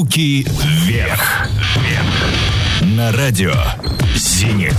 Руки вверх. На радио «Зенит».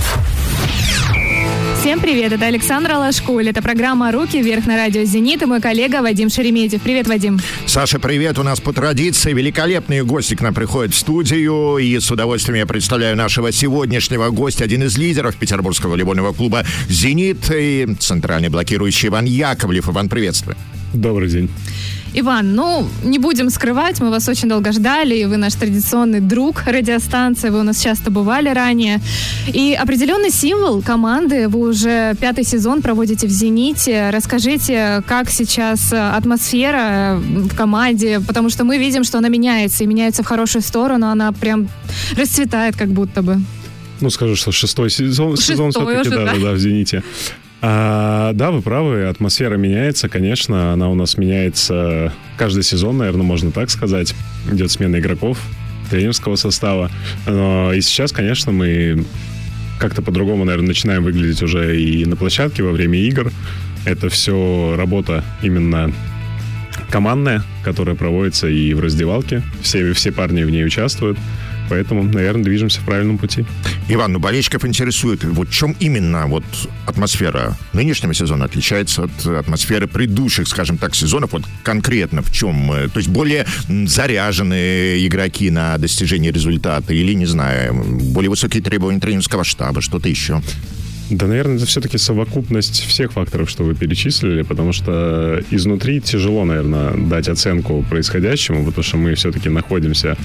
Всем привет, это Александра Лашкуль. Это программа «Руки вверх» на радио «Зенит» и мой коллега Вадим Шереметьев. Привет, Вадим. Саша, привет. У нас по традиции великолепные гости к нам приходят в студию. И с удовольствием я представляю нашего сегодняшнего гостя, один из лидеров петербургского волейбольного клуба «Зенит» и центральный блокирующий Иван Яковлев. Иван, приветствую. Добрый день. Иван, не будем скрывать, мы вас очень долго ждали, и вы наш традиционный друг радиостанции, вы у нас часто бывали ранее. И определенный символ команды, вы уже 5-й сезон проводите в «Зените». Расскажите, как сейчас атмосфера в команде, потому что мы видим, что она меняется, и меняется в хорошую сторону, она прям расцветает как будто бы. Скажу, что 6-й сезон все-таки, да, в «Зените». Да, вы правы, атмосфера меняется, конечно, она у нас меняется каждый сезон, наверное, можно так сказать. Идет смена игроков, тренерского состава. И сейчас, конечно, мы как-то по-другому, наверное, начинаем выглядеть уже и на площадке во время игр. Это все работа именно командная, которая проводится и в раздевалке. Все парни в ней участвуют. Поэтому, наверное, движемся в правильном пути. Иван, болельщиков интересует, чем именно атмосфера нынешнего сезона отличается от атмосферы предыдущих, скажем так, сезонов? Конкретно в чем? То есть более заряженные игроки на достижение результата или, не знаю, более высокие требования тренерского штаба, что-то еще? Да, наверное, это все-таки совокупность всех факторов, что вы перечислили, потому что изнутри тяжело, наверное, дать оценку происходящему, потому что мы все-таки находимся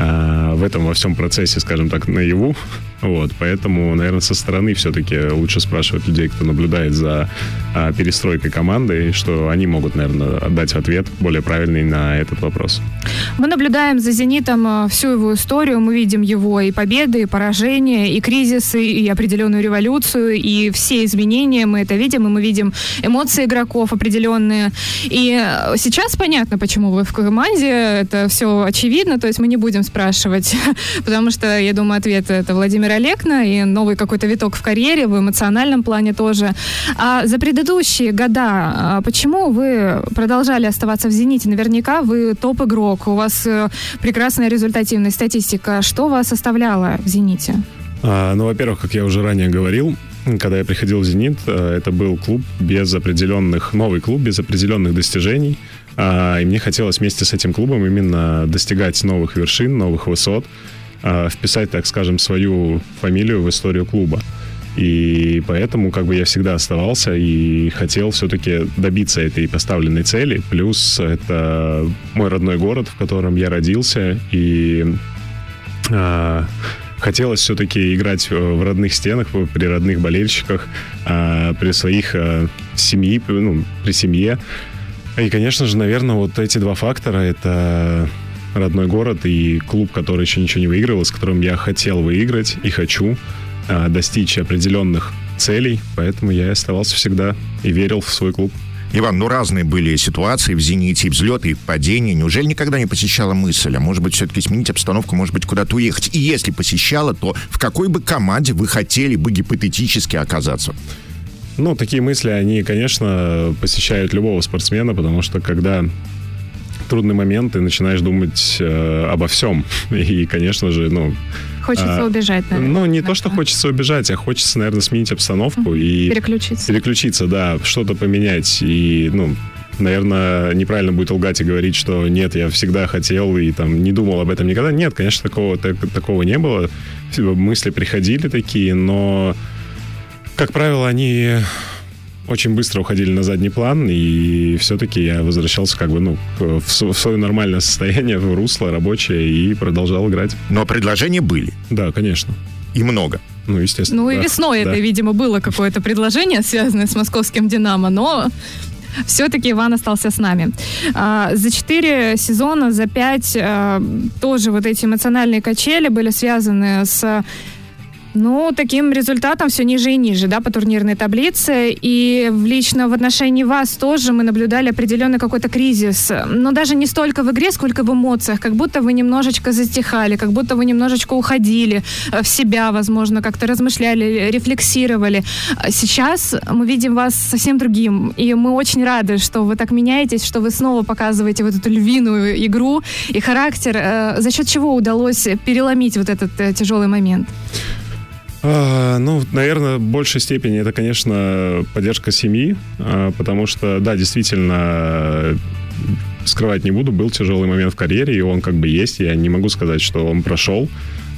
в этом во всем процессе, скажем так, наяву. Поэтому, наверное, со стороны все-таки лучше спрашивать людей, кто наблюдает за перестройкой команды, что они могут, наверное, отдать ответ более правильный на этот вопрос. Мы наблюдаем за «Зенитом» всю его историю, мы видим его и победы, и поражения, и кризисы, и определенную революцию, и все изменения, мы это видим, и мы видим эмоции игроков определенные. И сейчас понятно, почему вы в команде, это все очевидно, то есть мы не будем спрашивать, потому что, я думаю, ответ это Владимир Олекна и новый какой-то виток в карьере, в эмоциональном плане тоже. А за предыдущие года почему вы продолжали оставаться в «Зените»? Наверняка вы топ-игрок, у вас прекрасная результативная статистика. Что вас оставляло в «Зените»? Во-первых, как я уже ранее говорил, когда я приходил в «Зенит», это был новый клуб без определенных достижений, и мне хотелось вместе с этим клубом именно достигать новых вершин, новых высот, вписать, так скажем, свою фамилию в историю клуба. И поэтому я всегда оставался и хотел все-таки добиться этой поставленной цели. Плюс это мой родной город, в котором я родился, и хотелось все-таки играть в родных стенах, при родных болельщиках, при своих при семье. И, конечно же, наверное, эти два фактора — это родной город и клуб, который еще ничего не выигрывал, с которым я хотел выиграть и хочу достичь определенных целей. Поэтому я оставался всегда и верил в свой клуб. Иван, разные были ситуации в «Зените», и взлеты, и падения. Неужели никогда не посещала мысль, а может быть, все-таки сменить обстановку, может быть, куда-то уехать? И если посещала, то в какой бы команде вы хотели бы гипотетически оказаться? Такие мысли, они, конечно, посещают любого спортсмена, потому что когда трудный момент, ты начинаешь думать обо всем. И, конечно же, Хочется убежать, наверное. Не то, что хочется убежать, а хочется, наверное, сменить обстановку и... Переключиться, да, что-то поменять. И, наверное, неправильно будет лгать и говорить, что нет, я всегда хотел и не думал об этом никогда. Нет, конечно, такого не было. Мысли приходили такие, но, как правило, они очень быстро уходили на задний план, и все-таки я возвращался в свое нормальное состояние, в русло рабочее, и продолжал играть. Но предложения были? Да, конечно. И много? Естественно. И весной это, видимо, было какое-то предложение, связанное с московским «Динамо», но все-таки Иван остался с нами. За 4 сезона, за 5 тоже эти эмоциональные качели были связаны с Ну, таким результатом все ниже и ниже, да, по турнирной таблице. И лично в отношении вас тоже мы наблюдали определенный какой-то кризис. Но даже не столько в игре, сколько в эмоциях. Как будто вы немножечко затихали, как будто вы немножечко уходили в себя, возможно, как-то размышляли, рефлексировали. Сейчас мы видим вас совсем другим. И мы очень рады, что вы так меняетесь, что вы снова показываете вот эту львиную игру и характер. За счет чего удалось переломить вот этот тяжелый момент? Ну, наверное, в большей степени это, конечно, поддержка семьи, потому что, да, действительно, скрывать не буду, был тяжелый момент в карьере, и он как бы есть, я не могу сказать, что он прошел.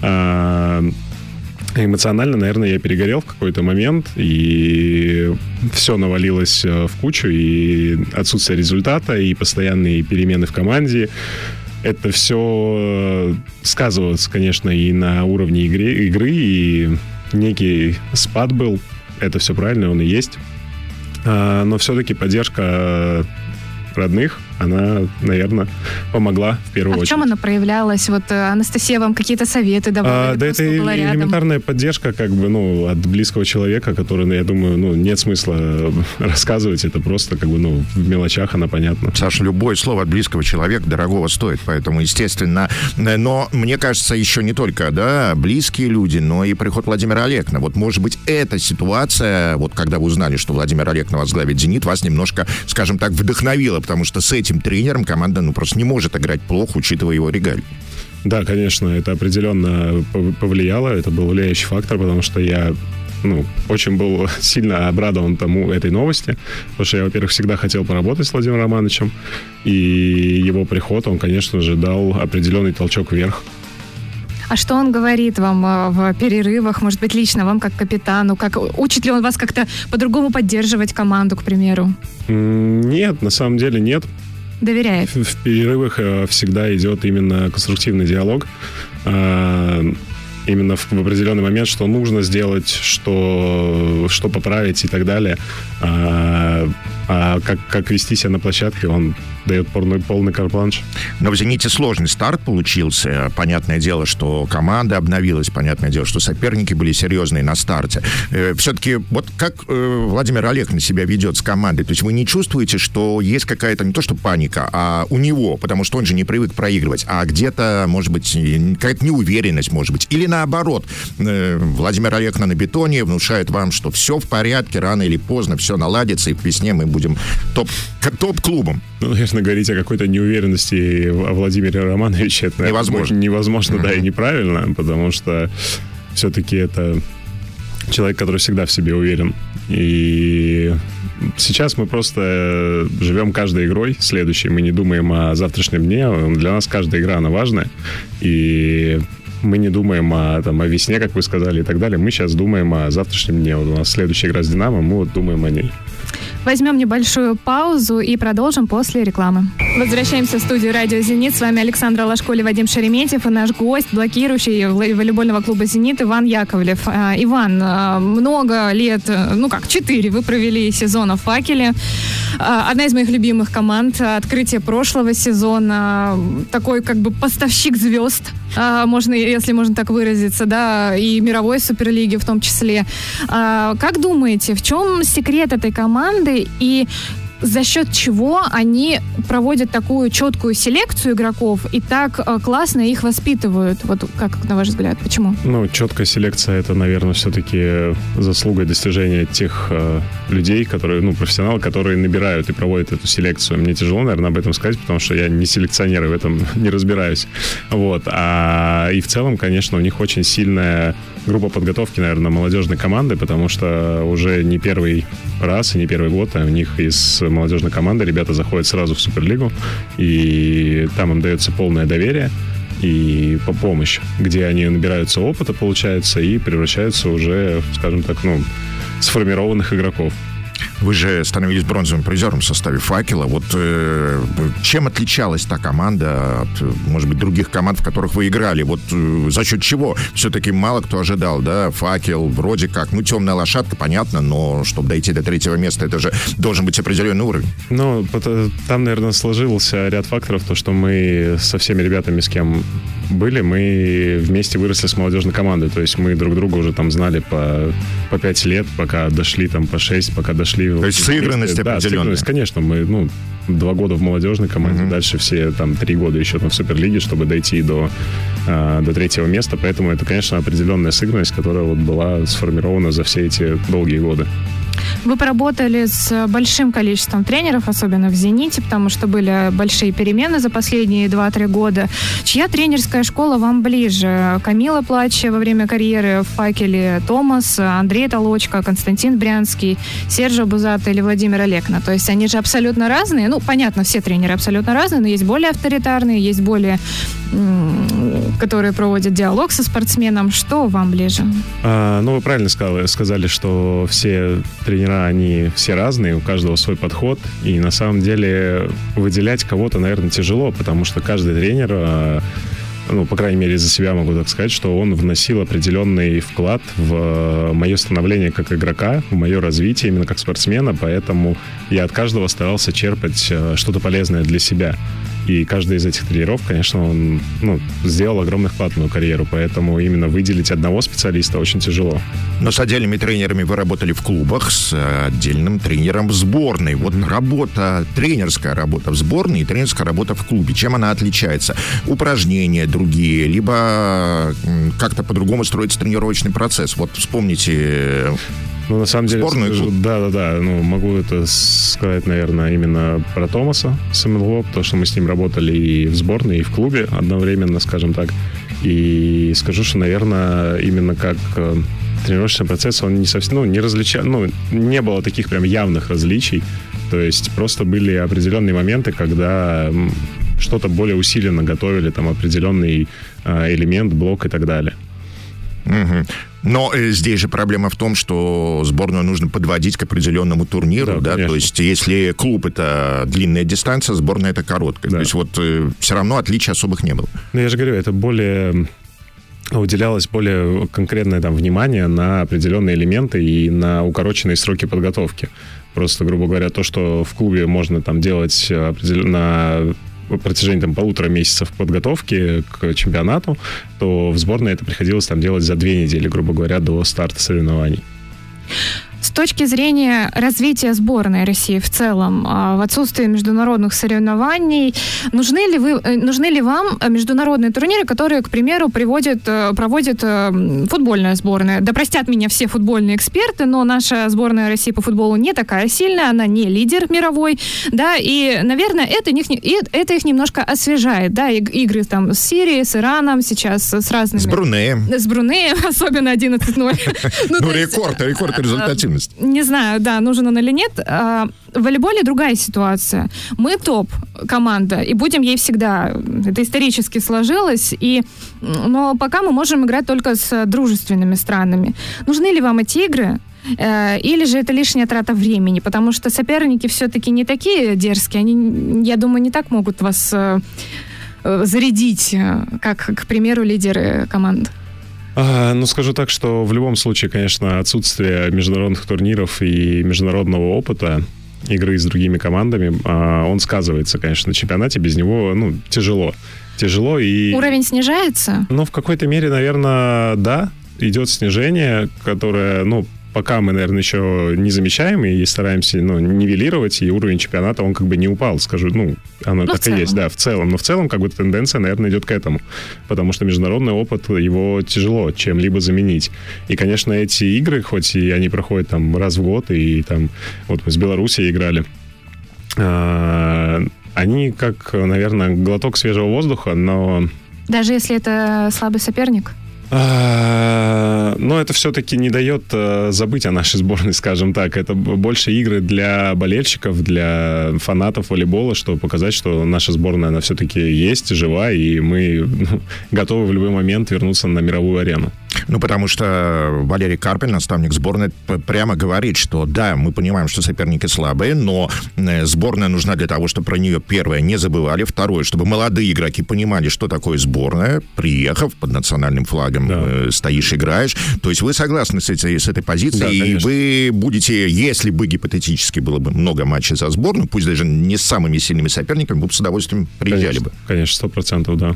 Эмоционально, наверное, я перегорел в какой-то момент, и все навалилось в кучу, и отсутствие результата, и постоянные перемены в команде. Это все сказывается, конечно, и на уровне игры, и некий спад был. Это все правильно, он и есть. Но все-таки поддержка родных, она, наверное, помогла в первую очередь. А в чем она проявлялась? Вот Анастасия вам какие-то советы давала? Да, это элементарная поддержка, как бы, ну, от близкого человека, который, я думаю, ну, нет смысла рассказывать, это просто, как бы, ну, в мелочах она понятна. Саша, любое слово от близкого человека дорогого стоит, поэтому, естественно, но мне кажется, еще не только, да, близкие люди, но и приход Владимира Алекна. Вот, может быть, эта ситуация, вот, когда вы узнали, что Владимир Алекна возглавит «Зенит», вас немножко, скажем так, вдохновила, потому что с этим тренером команда, ну, просто не может играть плохо, учитывая его регалии. Да, конечно, это определенно повлияло, это был влияющий фактор, потому что я, ну, очень был сильно обрадован этой новости, потому что я, во-первых, всегда хотел поработать с Владимиром Романовичем, и его приход, он, конечно же, дал определенный толчок вверх. А что он говорит вам в перерывах, может быть, лично вам как капитану? Учит ли он вас как-то по-другому поддерживать команду, к примеру? Нет, на самом деле нет. Доверяет? В перерывах всегда идет именно конструктивный диалог. Именно в определенный момент, что нужно сделать, что поправить и так далее. А как вести себя на площадке, он дает полный карт-бланш. Но в «Зените» сложный старт получился. Понятное дело, что команда обновилась. Понятное дело, что соперники были серьезные на старте. Все-таки вот как Владимир Алекна себя ведет с командой? То есть вы не чувствуете, что есть какая-то, не то что паника, а у него, потому что он же не привык проигрывать, а где-то, может быть, какая-то неуверенность, может быть. Или наоборот, Владимир Алекна на бетоне внушает вам, что все в порядке, рано или поздно все наладится, и к весне мы будем топ-клубом. Ну, конечно, говорить о какой-то неуверенности о Владимире Романовиче это невозможно, да, и неправильно, потому что все-таки это человек, который всегда в себе уверен. И сейчас мы просто живем каждой игрой следующей, мы не думаем о завтрашнем дне, для нас каждая игра, она важная, и мы не думаем о весне, как вы сказали, и так далее. Мы сейчас думаем о завтрашнем дне. Вот у нас следующая игра с «Динамо», мы вот думаем о ней. Возьмем небольшую паузу и продолжим после рекламы. Возвращаемся в студию «Радио Зенит». С вами Александра Лашколь и Вадим Шереметьев и наш гость, блокирующий волейбольного клуба «Зенит» Иван Яковлев. Иван, много лет, 4 вы провели сезона в «Факеле». Одна из моих любимых команд. Открытие прошлого сезона. Такой как бы поставщик звезд, если можно так выразиться, да, и мировой суперлиги в том числе. Как думаете, в чем секрет этой команды и за счет чего они проводят такую четкую селекцию игроков и так классно их воспитывают? Вот как, на ваш взгляд, почему? Четкая селекция — это, наверное, все-таки заслуга и достижения тех людей, которые, профессионалы, которые набирают и проводят эту селекцию. Мне тяжело, наверное, об этом сказать, потому что я не селекционер и в этом не разбираюсь. Вот. И в целом, конечно, у них очень сильная группа подготовки, наверное, молодежной команды, потому что уже не первый раз и не первый год у них из молодежной команды ребята заходят сразу в Суперлигу, и там им дается полное доверие и помощь, где они набираются опыта, получается, и превращаются уже, скажем так, сформированных игроков. Вы же становились бронзовым призером в составе «Факела». Вот чем отличалась та команда от, может быть, других команд, в которых вы играли? Вот за счет чего? Все-таки мало кто ожидал, да? «Факел» вроде как, темная лошадка, понятно, но чтобы дойти до 3-го места, это же должен быть определенный уровень. Там, наверное, сложился ряд факторов, то, что мы со всеми ребятами, с кем были, мы вместе выросли с молодежной командой. То есть мы друг друга уже там знали по 5 лет, пока дошли там по 6, пока дошли... То есть сыгранность определенная. Да, сыгранность, конечно. Мы, 2 года в молодежной команде, дальше все там 3 года еще там в Суперлиге, чтобы дойти до 3-го места. Поэтому это, конечно, определенная сыгранность, которая вот была сформирована за все эти долгие годы. Вы поработали с большим количеством тренеров, особенно в «Зените», потому что были большие перемены за последние 2-3 года. Чья тренерская школа вам ближе? Камила Плача во время карьеры в «Факеле», Томас, Андрей Толочко, Константин Брянский, Сержо Бузата или Владимир Олекна? То есть они же абсолютно разные. Понятно, все тренеры абсолютно разные, но есть более авторитарные, есть более... которые проводят диалог со спортсменом. Что вам ближе? Вы правильно сказали, что все тренера, они все разные, у каждого свой подход, и на самом деле выделять кого-то, наверное, тяжело, потому что каждый тренер, по крайней мере, за себя могу так сказать, что он вносил определенный вклад в мое становление как игрока, в мое развитие именно как спортсмена, поэтому я от каждого старался черпать что-то полезное для себя. И каждый из этих тренеров, конечно, он сделал огромный вклад в мою карьеру, поэтому именно выделить одного специалиста очень тяжело. Но с отдельными тренерами вы работали в клубах, с отдельным тренером в сборной. Вот тренерская работа в сборной и тренерская работа в клубе. Чем она отличается? Упражнения другие, либо как-то по-другому строится тренировочный процесс? Вот вспомните... на самом деле, да. Могу это сказать, наверное, именно про Томаса Самилова, потому что мы с ним работали и в сборной, и в клубе одновременно, скажем так. И скажу, что, наверное, именно как тренировочный процесс, он не совсем, не различал, не было таких прям явных различий. То есть просто были определенные моменты, когда что-то более усиленно готовили, там определенный элемент, блок и так далее. Угу. Но здесь же проблема в том, что сборную нужно подводить к определенному турниру, да? То есть если клуб — это длинная дистанция, сборная — это короткая. Да. То есть все равно отличий особых не было. Я же говорю, это уделялось более конкретное внимание на определенные элементы и на укороченные сроки подготовки. Просто, грубо говоря, то, что в клубе можно делать на протяжении 1,5 месяцев подготовки к чемпионату, то в сборной это приходилось делать за 2 недели, грубо говоря, до старта соревнований. С точки зрения развития сборной России в целом, в отсутствии международных соревнований, нужны ли вам международные турниры, которые, к примеру, проводит футбольная сборная? Да простят меня все футбольные эксперты, но наша сборная России по футболу не такая сильная, она не лидер мировой, да, и, наверное, это их немножко освежает, да, игры с Сирией, с Ираном, сейчас с разными... С Брунеем, особенно 11-0. Рекорд результативности. Не знаю, да, нужен он или нет. В волейболе другая ситуация. Мы топ-команда, и будем ей всегда. Это исторически сложилось. Но пока мы можем играть только с дружественными странами. Нужны ли вам эти игры? Или же это лишняя трата времени? Потому что соперники все-таки не такие дерзкие. Они, я думаю, не так могут вас зарядить, как, к примеру, лидеры команд. Скажу так, что в любом случае, конечно, отсутствие международных турниров и международного опыта игры с другими командами, он сказывается, конечно, на чемпионате. Без него, тяжело. И... Уровень снижается? В какой-то мере, наверное, да. Идет снижение, которое, пока мы, наверное, еще не замечаем и стараемся, нивелировать, и уровень чемпионата, он не упал, скажу, оно так и есть, да, в целом. Но в целом, тенденция, наверное, идет к этому, потому что международный опыт, его тяжело чем-либо заменить. И, конечно, эти игры, хоть и они проходят раз в год, и вот мы с Белоруссией играли, они как, наверное, глоток свежего воздуха, но... Даже если это слабый соперник? Но это все-таки не дает забыть о нашей сборной, скажем так. Это больше игры для болельщиков, для фанатов волейбола, чтобы показать, что наша сборная, она все-таки есть, жива, и мы готовы в любой момент вернуться на мировую арену. Потому что Валерий Карпин, наставник сборной, прямо говорит, что да, мы понимаем, что соперники слабые, но сборная нужна для того, чтобы про нее, первое, не забывали, второе, чтобы молодые игроки понимали, что такое сборная, приехав под национальным флагом, стоишь, играешь. То есть вы согласны с этой позицией, и вы будете, если бы гипотетически было бы много матчей за сборную, пусть даже не с самыми сильными соперниками, вы бы с удовольствием приезжали бы. Конечно, 100%, да.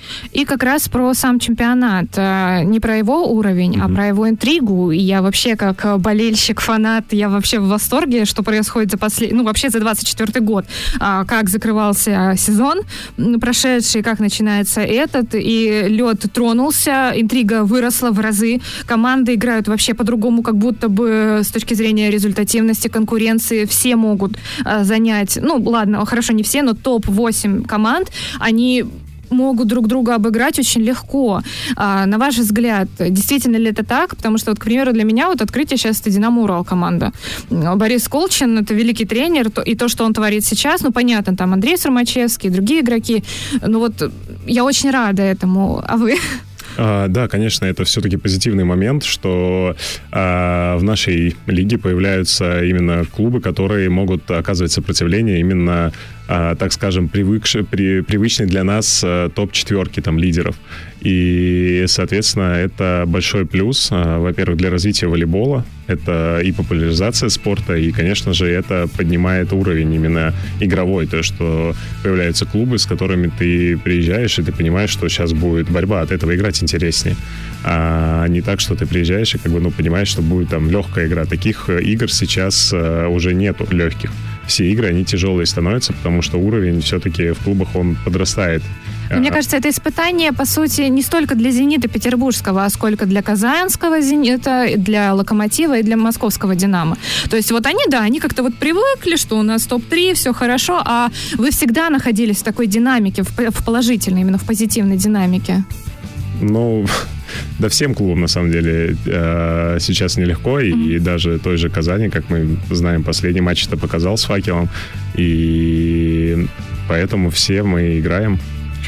И как раз про сам чемпионат. Не про его уровень, а про его интригу. И я вообще, как болельщик, фанат, я вообще в восторге, что происходит вообще за 24-й год. Как закрывался сезон прошедший, как начинается этот. И лед тронулся, интрига выросла в разы. Команды играют вообще по-другому, как будто бы с точки зрения результативности, конкуренции. Все могут занять, ладно, хорошо, не все, но топ-8 команд, они могут друг друга обыграть очень легко. На ваш взгляд, действительно ли это так? Потому что, к примеру, для меня открытие сейчас это «Динамо Урал» команда. Борис Колчин — это великий тренер, и то, что он творит сейчас, понятно, там Андрей Сармачевский, другие игроки, я очень рада этому. А вы? Да, конечно, это все-таки позитивный момент, что в нашей лиге появляются именно клубы, которые могут оказывать сопротивление именно, так скажем, привычной для нас топ-4 там лидеров. И, соответственно, это большой плюс, во-первых, для развития волейбола, это и популяризация спорта, и, конечно же, это поднимает уровень именно игровой, то, что появляются клубы, с которыми ты приезжаешь, и ты понимаешь, что сейчас будет борьба, от этого играть интереснее. А не так, что ты приезжаешь и понимаешь, что будет там легкая игра. Таких игр сейчас уже нету легких. Все игры, они тяжелые становятся, потому что уровень все-таки в клубах, он подрастает. Мне кажется, это испытание, по сути, не столько для «Зенита» петербургского, а сколько для казанского «Зенита», для «Локомотива» и для московского «Динамо». То есть они как-то привыкли, что у нас топ-3, все хорошо, а вы всегда находились в такой динамике, в положительной, именно в позитивной динамике. Да всем клубам, на самом деле, сейчас нелегко, и даже той же Казани, как мы знаем, последний матч это показал с «Факелом», и поэтому все мы играем.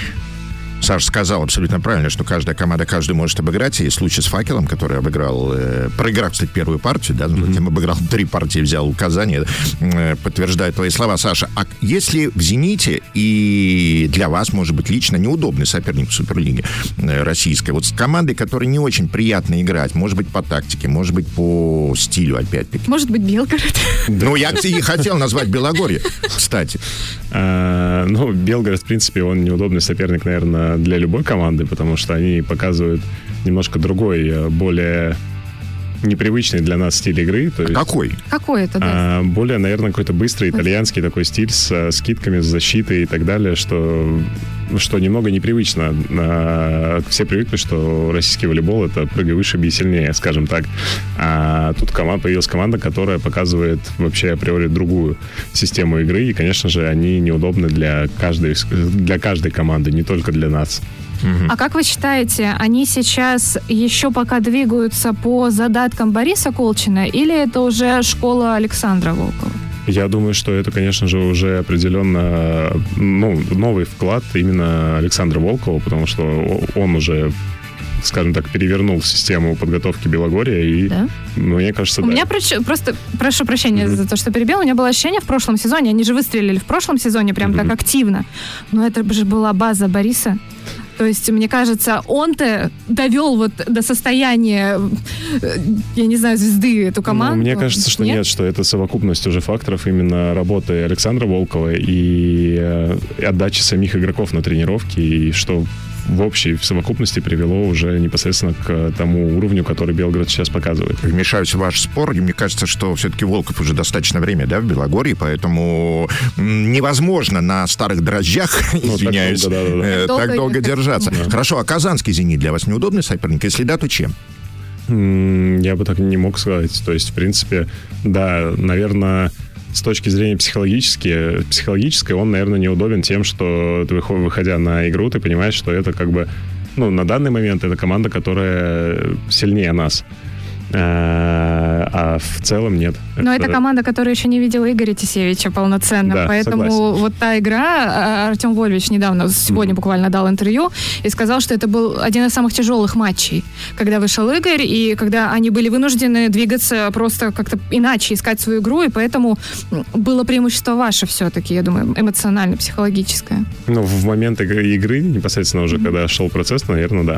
Саша сказал абсолютно правильно, что каждая команда каждую может обыграть. И случай с «Факелом», который проиграв, кстати, первую партию, затем обыграл 3 партии, взял у Казани, подтверждает твои слова. Саша, а если в «Зените» и для вас, может быть, лично неудобный соперник в Суперлиге российской, с командой, которой не очень приятно играть, может быть, по тактике, может быть, по стилю, опять-таки. Может быть, Белгород. Я и хотел назвать Белогорье, кстати. Белгород, в принципе, он неудобный соперник, наверное, для любой команды, потому что они показывают немножко другой, более непривычный для нас стиль игры. То есть, какой? Какой это, да? Более, наверное, какой-то быстрый итальянский такой стиль с скидками, с защитой и так далее, что немного непривычно. Все привыкли, что российский волейбол — это прыгай выше, бей сильнее, скажем так. А тут появилась команда, которая показывает вообще априори другую систему игры, и, конечно же, они неудобны для каждой команды, не только для нас. А как вы считаете, они сейчас еще пока двигаются по задаткам Бориса Колчина, или это уже школа Александра Волкова? Я думаю, что это, конечно же, уже определенно новый вклад именно Александра Волкова, потому что он уже, скажем так, перевернул систему подготовки Белогорья, и, мне кажется, У меня просто, прошу прощения за то, что перебил, у меня было ощущение в прошлом сезоне, они же выстрелили в прошлом сезоне прям так активно, но это же была база Бориса. То есть, мне кажется, он-то довел до состояния, я не знаю, звезды эту команду. Мне кажется, что нет, что это совокупность уже факторов именно работы Александра Волкова и отдачи самих игроков на тренировки, и что в общей совокупности привело уже непосредственно к тому уровню, который Белгород сейчас показывает. Вмешаюсь в ваш спор, и мне кажется, что все-таки Волков уже достаточно время, в Белогорье, поэтому невозможно на старых дрожжах, извиняюсь, так долго держаться. Да. Хорошо, а казанский «Зенит» для вас неудобный соперник? Если да, то чем? Я бы так не мог сказать. То есть, в принципе, да, наверное, с точки зрения психологической, он, наверное, неудобен тем, что ты, выходя на игру, ты понимаешь, что это на данный момент это команда, которая сильнее нас. А в целом нет. Но это команда, которая еще не видела Игоря Тисевича полноценно. Да, поэтому согласен. Та игра, Артем Вольвич недавно, сегодня буквально дал интервью и сказал, что это был один из самых тяжелых матчей, когда вышел Игорь, и когда они были вынуждены двигаться просто как-то иначе, искать свою игру, и поэтому было преимущество ваше все-таки, я думаю, эмоционально-психологическое. В момент игры, непосредственно уже, когда шел процесс, наверное, да.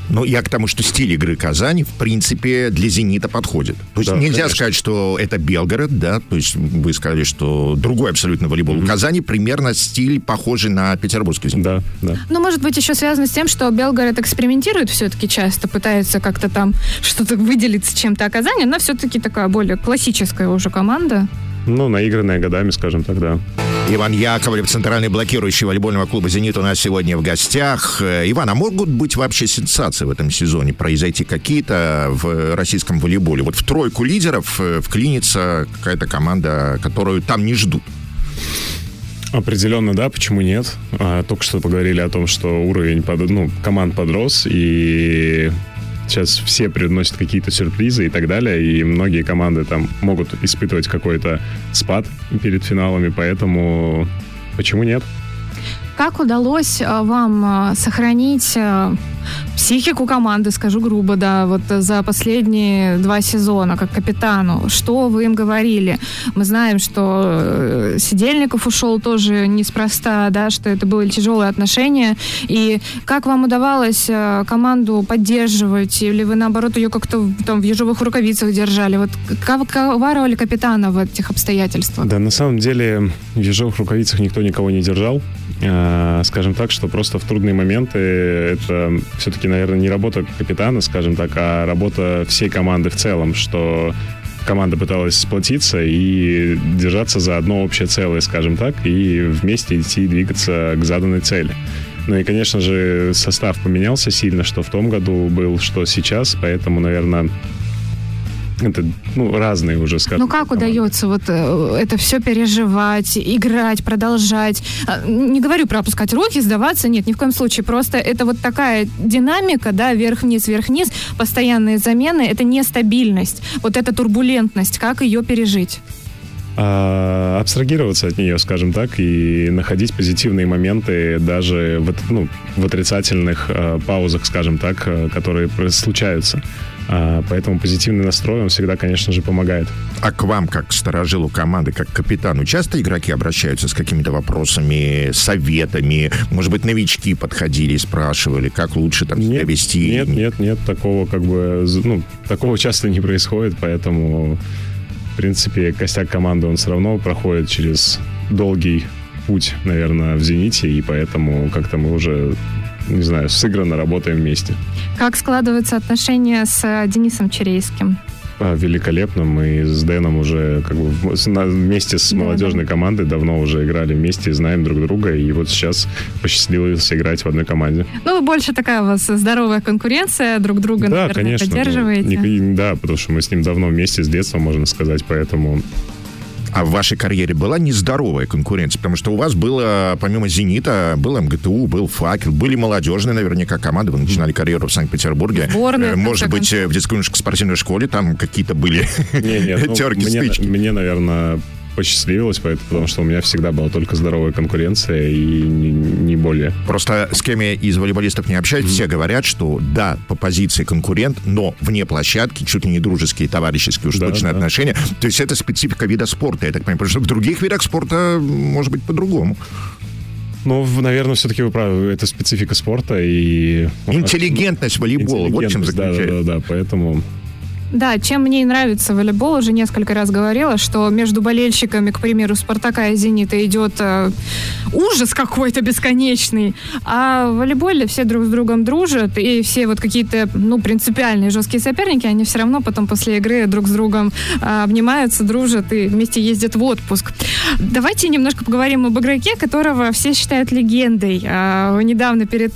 Ну, я к тому, что стиль игры Казани, в принципе, для «Зенита» подходит. То есть нельзя конечно сказать, что это Белгород, да, то есть вы сказали, что другой абсолютно волейбол. У Казани примерно стиль похожий на петербургский «Зенит». Да. Ну, может быть, еще связано с тем, что Белгород экспериментирует все-таки часто, пытается как-то там что-то выделиться чем-то, а Казань, она все-таки такая более классическая уже команда. Ну, наигранная годами, скажем так, да. Иван Яковлев, центральный блокирующий волейбольного клуба «Зенит», у нас сегодня в гостях. Иван, а могут быть вообще сенсации в этом сезоне? Произойти какие-то в российском волейболе? Вот в тройку лидеров вклинится какая-то команда, которую там не ждут. Определенно, да, почему нет? Только что поговорили о том, что уровень команд подрос, и сейчас все привносят какие-то сюрпризы и так далее, и многие команды там могут испытывать какой-то спад перед финалами, поэтому почему нет? Как удалось вам сохранить психику команды, скажу грубо, да, вот за последние 2 сезона, как капитану? Что вы им говорили? Мы знаем, что Сидельников ушел тоже неспроста, да, что это были тяжелые отношения. И как вам удавалось команду поддерживать? Или вы, наоборот, ее как-то там в ежовых рукавицах держали? Вот какова роль капитана в этих обстоятельствах? Да, на самом деле в ежовых рукавицах никто никого не держал. Скажем так, что просто в трудные моменты это все-таки, наверное, не работа капитана, скажем так, а работа всей команды в целом, что команда пыталась сплотиться и держаться за одно общее целое, скажем так, и вместе идти двигаться к заданной цели. Ну и, конечно же, состав поменялся сильно, что в том году был, что сейчас, поэтому, наверное, это, разные уже, скажем. Ну, как удается вот это все переживать, играть, продолжать? Не говорю про опускать руки, сдаваться, нет, ни в коем случае. Просто это вот такая динамика, да, вверх-вниз, постоянные замены, это нестабильность, вот эта турбулентность, как ее пережить? Абстрагироваться от нее, скажем так, и находить позитивные моменты даже в отрицательных паузах, скажем так, которые случаются. Поэтому позитивный настрой, он всегда, конечно же, помогает. А к вам, как к старожилу команды, как к капитану, часто игроки обращаются с какими-то вопросами, советами? Может быть, новички подходили и спрашивали, как лучше там себя вести? Нет, такого такого часто не происходит, поэтому, в принципе, костяк команды, он все равно проходит через долгий путь, наверное, в «Зените», и поэтому как-то мы уже, не знаю, сыгранно работаем вместе. Как складываются отношения с Денисом Черейским? Великолепно. Мы с Дэном уже вместе с молодежной командой давно уже играли вместе, знаем друг друга, и вот сейчас посчастливилось играть в одной команде. Ну, больше такая у вас здоровая конкуренция, друг друга, да, наверное, конечно, поддерживаете. Да, потому что мы с ним давно вместе, с детства, можно сказать, поэтому... А в вашей карьере была нездоровая конкуренция? Потому что у вас было, помимо «Зенита», был МГТУ, был «Факел», были молодежные, наверняка, команды. Вы начинали карьеру в Санкт-Петербурге. Сборная, может быть, в детско-юношеской спортивной школе там какие-то были терки, стычки? Мне, наверное, посчастливилось, потому что у меня всегда была только здоровая конкуренция и не более. Просто с кем я из волейболистов не общаюсь, все говорят, что да, по позиции конкурент, но вне площадки, чуть ли не дружеские, товарищеские уж точно отношения. То есть это специфика вида спорта, я так понимаю, потому что в других видах спорта может быть по-другому. Ну, наверное, все-таки вы правы, это специфика спорта и... Интеллигентность волейбола, вот чем заключается. Да, поэтому... Да, чем мне и нравится волейбол, уже несколько раз говорила, что между болельщиками, к примеру, «Спартака» и «Зенита» идет ужас какой-то бесконечный, а в волейболе все друг с другом дружат, и все вот какие-то, принципиальные жесткие соперники, они все равно потом после игры друг с другом обнимаются, дружат и вместе ездят в отпуск. Давайте немножко поговорим об игроке, которого все считают легендой. Недавно перед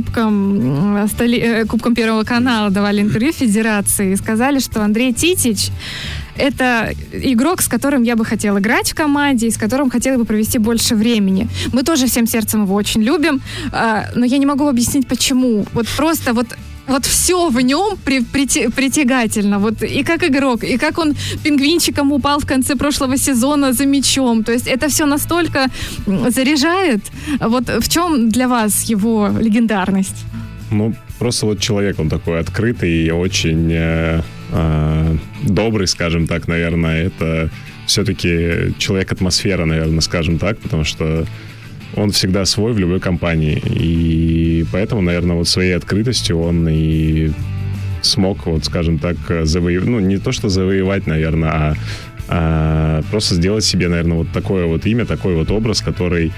Кубком Первого канала давали интервью Федерации и сказали, что Андрей Титич — это игрок, с которым я бы хотела играть в команде и с которым хотела бы провести больше времени. Мы тоже всем сердцем его очень любим, но я не могу объяснить, почему. Вот просто вот все в нем притягательно. Вот и как игрок, и как он пингвинчиком упал в конце прошлого сезона за мячом. То есть это все настолько заряжает. Вот в чем для вас его легендарность? Просто вот человек, он такой открытый и очень добрый, скажем так, наверное. Это все-таки человек-атмосфера, наверное, скажем так, потому что он всегда свой в любой компании. И поэтому, наверное, вот своей открытостью он и смог, вот, скажем так, не то что завоевать, наверное, а просто сделать себе, наверное, вот такое вот имя, такой вот образ, который,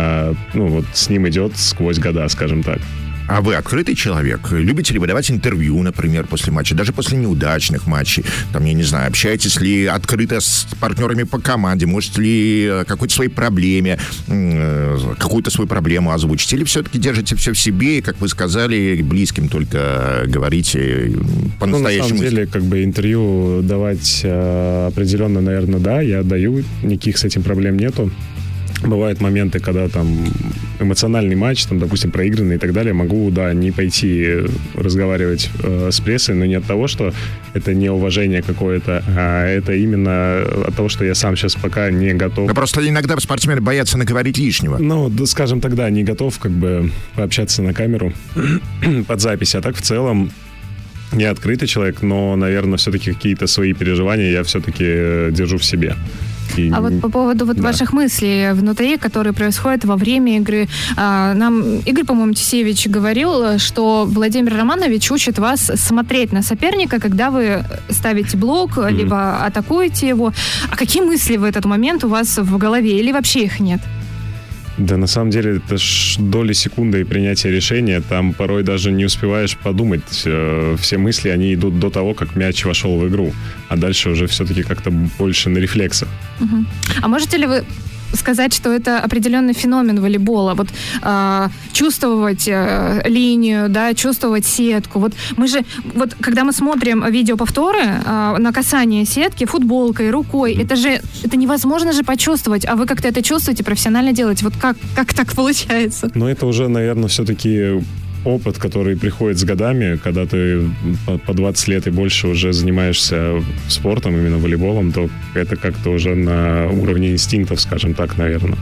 вот с ним идет сквозь года, скажем так. А вы открытый человек? Любите ли вы давать интервью, например, после матча, даже после неудачных матчей? Там, я не знаю, общаетесь ли открыто с партнерами по команде? Можете ли какой-то своей проблеме, какую-то свою проблему озвучить? Или все-таки держите все в себе и, как вы сказали, близким только говорите по-настоящему? На самом деле, как бы интервью давать определенно, наверное, да, я даю, никаких с этим проблем нету. Бывают моменты, когда там эмоциональный матч, там, допустим, проигранный и так далее, могу, да, не пойти разговаривать с прессой, но не от того, что это неуважение какое-то, а это именно от того, что я сам сейчас пока не готов. Да просто иногда спортсмены боятся наговорить лишнего. Скажем тогда, не готов как бы пообщаться на камеру под запись, а так в целом я открытый человек, но, наверное, все-таки какие-то свои переживания я все-таки держу в себе. А вот по поводу ваших мыслей внутри, которые происходят во время игры. Нам Игорь, по-моему, Тисевич говорил, что Владимир Романович учит вас смотреть на соперника, когда вы ставите блок, либо атакуете его. А какие мысли в этот момент у вас в голове? Или вообще их нет? Да, на самом деле, это ж доли секунды и принятия решения. Там порой даже не успеваешь подумать. Все мысли, они идут до того, как мяч вошел в игру. А дальше уже все-таки как-то больше на рефлексах. Угу. А можете ли вы сказать, что это определенный феномен волейбола? Вот чувствовать линию, да, чувствовать сетку. Вот мы же, вот когда мы смотрим видеоповторы на касание сетки футболкой, рукой, это невозможно же почувствовать, а вы как-то это чувствуете, профессионально делаете. Вот как так получается? Но это уже, наверное, все-таки опыт, который приходит с годами, когда ты по 20 лет и больше уже занимаешься спортом, именно волейболом, то это как-то уже на уровне инстинктов, скажем так, наверное.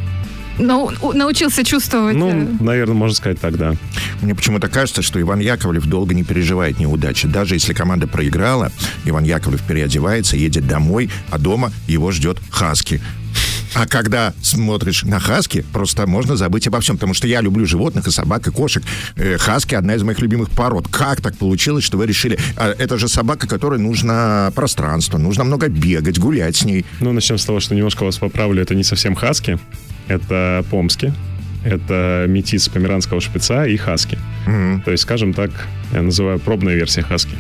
Научился чувствовать. Наверное, можно сказать так, да. Мне почему-то кажется, что Иван Яковлев долго не переживает неудачи. Даже если команда проиграла, Иван Яковлев переодевается, едет домой, а дома его ждет хаски. А когда смотришь на хаски, просто можно забыть обо всем. Потому что я люблю животных, и собак, и кошек. Хаски — одна из моих любимых пород. Как так получилось, что вы решили... Это же собака, которой нужно пространство, нужно много бегать, гулять с ней. Начнем с того, что немножко вас поправлю. Это не совсем хаски. Это помски. Это метис померанского шпица и хаски. Mm-hmm. То есть, скажем так, я называю пробная версия хаски.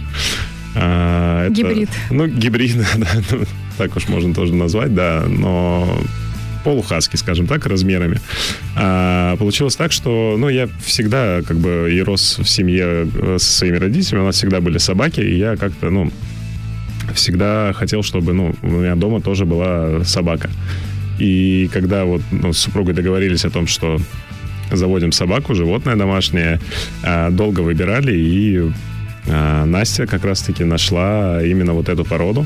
Гибрид. Гибрид, да, так уж можно тоже назвать, да, но полухаски, скажем так, размерами. Получилось так, что, я всегда как бы и рос в семье со своими родителями, у нас всегда были собаки, и я как-то, всегда хотел, чтобы, у меня дома тоже была собака. И когда с супругой договорились о том, что заводим собаку, животное домашнее, долго выбирали, и Настя как раз-таки нашла именно вот эту породу.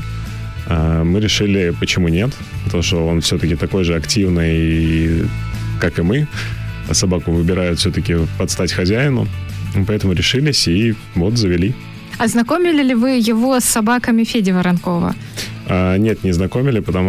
Мы решили, почему нет, потому что он все-таки такой же активный, как и мы. Собаку выбирают все-таки под стать хозяину, поэтому решились и завели. А знакомили ли вы его с собаками Феди Воронкова? Нет, не знакомили, потому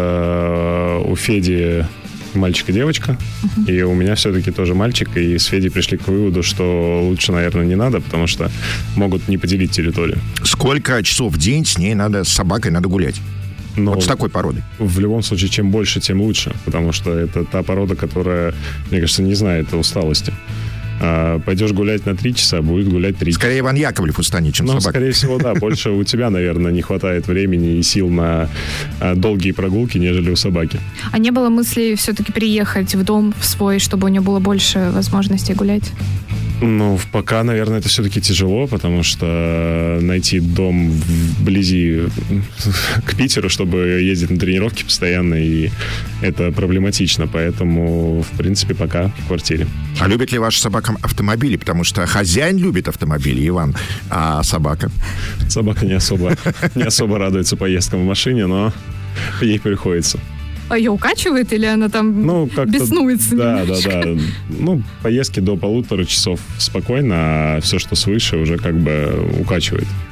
что у Феди мальчик и девочка, и у меня все-таки тоже мальчик, и с Федей пришли к выводу, что лучше, наверное, не надо, потому что могут не поделить территорию. Сколько часов в день с ней с собакой надо гулять? С такой породой? В любом случае, чем больше, тем лучше, потому что это та порода, которая, мне кажется, не знает усталости. Пойдешь гулять на 3 часа, будет гулять 3 часа. Скорее Иван Яковлев устанет, чем собака. Скорее всего, да. Больше у тебя, наверное, не хватает времени и сил на долгие прогулки, нежели у собаки. А не было мысли все-таки приехать в дом в свой, чтобы у нее было больше возможностей гулять? Пока, наверное, это все-таки тяжело, потому что найти дом вблизи к Питеру, чтобы ездить на тренировки постоянно, и это проблематично, поэтому, в принципе, пока в квартире. А любит ли ваша собака автомобили? Потому что хозяин любит автомобили, Иван, а собака? Собака не особо радуется поездкам в машине, но ей приходится. А ее укачивает или она там беснуется? Да. Поездки до 1,5 часов спокойно, а все, что свыше, уже как бы укачивает.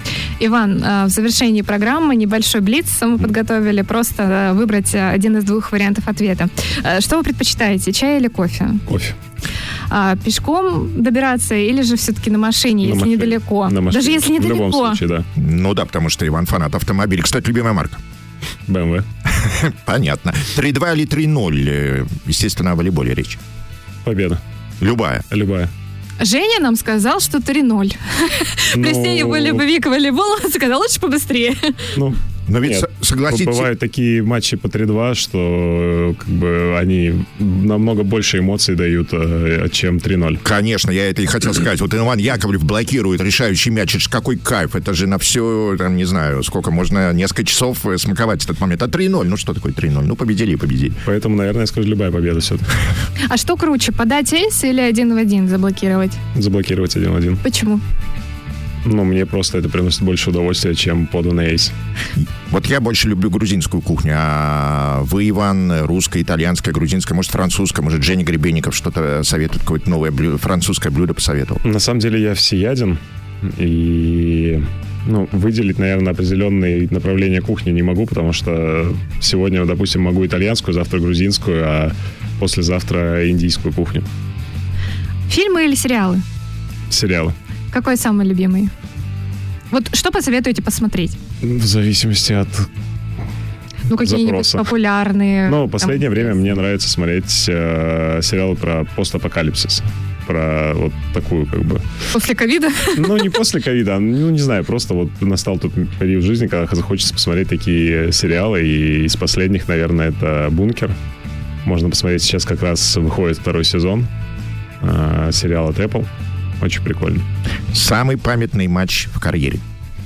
Иван, в завершении программы небольшой блиц мы подготовили. Просто выбрать один из двух вариантов ответа. Что вы предпочитаете, чай или кофе? Кофе. Пешком добираться или же все-таки на машине, если недалеко? На машине. Даже если недалеко. В любом случае, да. Ну да, потому что Иван фанат автомобилей. Кстати, любимая марка? BMW. Понятно. 3-2 или 3-0? Естественно, о волейболе речь. Победа. Любая? Любая. Женя нам сказал, что 3-0. При всей его любви к волейболу он сказал, лучше побыстрее. Но ведь нет, согласитесь... Бывают такие матчи по 3-2, что как бы они намного больше эмоций дают, чем 3-0. Конечно, я это и хотел сказать. Вот Иван Яковлев блокирует решающий мяч. Это же какой кайф. Это же на все, там, не знаю, сколько можно, несколько часов смаковать этот момент. А 3-0, ну что такое 3-0? Ну, победили. Поэтому, наверное, я скажу, любая победа все-таки. А что круче, подать эйс или 1 в 1 заблокировать? Заблокировать 1 в 1. Почему? Мне просто это приносит больше удовольствия, чем поданный эйс. Вот я больше люблю грузинскую кухню, а вы, Иван, русская, итальянская, грузинская, может, французская, может, Женя Гребенников что-то советует, какое-то новое французское блюдо посоветовал. На самом деле я всеяден, и выделить, наверное, определенные направления кухни не могу, потому что сегодня, допустим, могу итальянскую, завтра грузинскую, а послезавтра индийскую кухню. Фильмы или сериалы? Сериалы. Какой самый любимый? Вот что посоветуете посмотреть? В зависимости от какие-нибудь запроса. Популярные. В последнее время мне нравится смотреть сериалы про постапокалипсис. Про вот такую как бы... После ковида? Не после ковида, не знаю, просто вот настал тот период жизни, когда захочется посмотреть такие сериалы, и из последних, наверное, это «Бункер». Можно посмотреть, сейчас как раз выходит 2-й сезон сериала от Apple. Очень прикольно. Самый памятный матч в карьере?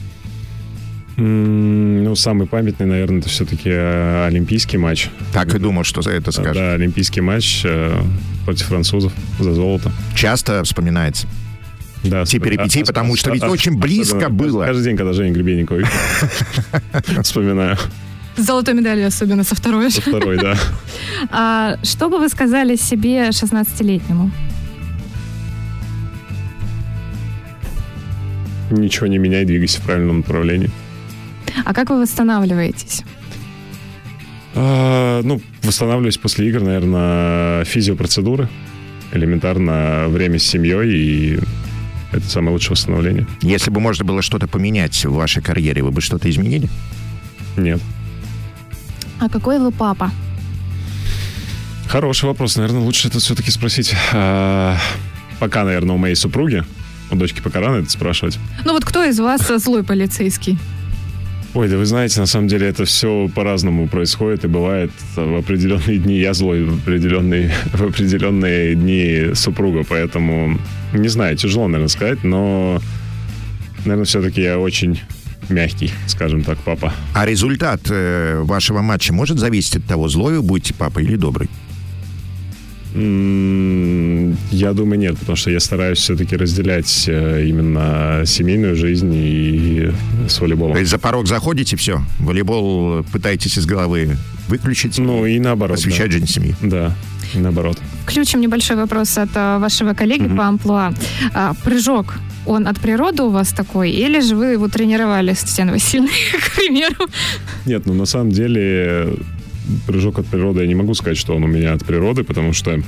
Самый памятный, наверное, это все-таки олимпийский матч. Так и думал, что за это скажешь. Да, олимпийский матч против французов за золото. Часто вспоминается? Да. Те перипетии, потому что ведь очень близко было. Каждый день, когда Женя Гребенникова вспоминаю. С золотой медалью, особенно со второй. Со второй, да. Что бы вы сказали себе 16-летнему? Ничего не меняй, двигайся в правильном направлении. А как вы восстанавливаетесь? Восстанавливаюсь после игр, наверное, физиопроцедуры. Элементарно время с семьей, и это самое лучшее восстановление. Если бы можно было что-то поменять в вашей карьере, вы бы что-то изменили? Нет. А какой вы папа? Хороший вопрос. Наверное, лучше это все-таки спросить пока, наверное, у моей супруги. У дочки пока рано это спрашивать. Кто из вас злой полицейский? Ой, да вы знаете, на самом деле это все по-разному происходит, и бывает в определенные дни я злой, в определенные дни супруга, поэтому, не знаю, тяжело, наверное, сказать, но, наверное, все-таки я очень мягкий, скажем так, папа. А результат вашего матча может зависеть от того, злой вы будете папа или добрый? Я думаю, нет, потому что я стараюсь все-таки разделять именно семейную жизнь и с волейболом. То есть за порог заходите, все, волейбол пытаетесь из головы выключить? И наоборот. Посвящать жизнь семьи? Да, и наоборот. Включим небольшой вопрос от вашего коллеги по амплуа. Прыжок, он от природы у вас такой? Или же вы его тренировали с Татьяной Васильевной, к примеру? Нет, на самом деле... Прыжок от природы, я не могу сказать, что он у меня от природы, потому что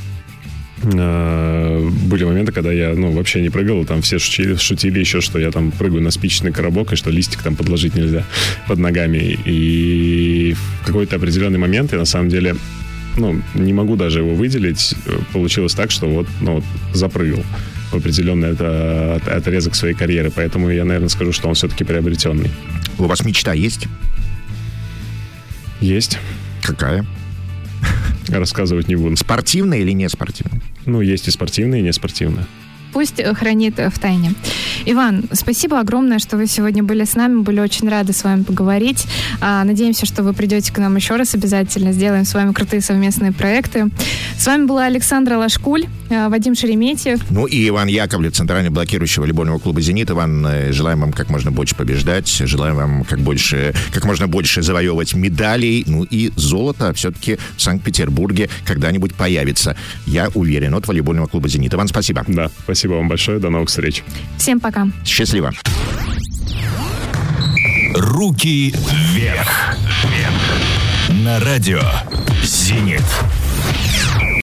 были моменты, когда я, вообще не прыгал, там все шутили еще, что я там прыгаю на спичечный коробок, и что листик там подложить нельзя под ногами. И в какой-то определенный момент я, на самом деле, не могу даже его выделить. Получилось так, что запрыгал в определенный отрезок своей карьеры. Поэтому я, наверное, скажу, что он все-таки приобретенный. У вас мечта есть? Есть. Какая? Рассказывать не буду. Спортивная или не спортивная? Есть и спортивная, и не спортивная. Пусть хранит в тайне. Иван, спасибо огромное, что вы сегодня были с нами. Были очень рады с вами поговорить. Надеемся, что вы придете к нам еще раз обязательно. Сделаем с вами крутые совместные проекты. С вами была Александра Лашкуль, Вадим Шереметьев. И Иван Яковлев, центральный блокирующий волейбольного клуба «Зенит». Иван, желаем вам как можно больше побеждать. Желаем вам как можно больше завоевывать медалей. И золото все-таки в Санкт-Петербурге когда-нибудь появится. Я уверен. От волейбольного клуба «Зенит». Иван, спасибо. Да, спасибо вам большое. До новых встреч. Всем пока. Счастливо. Руки вверх. На радио «Зенит».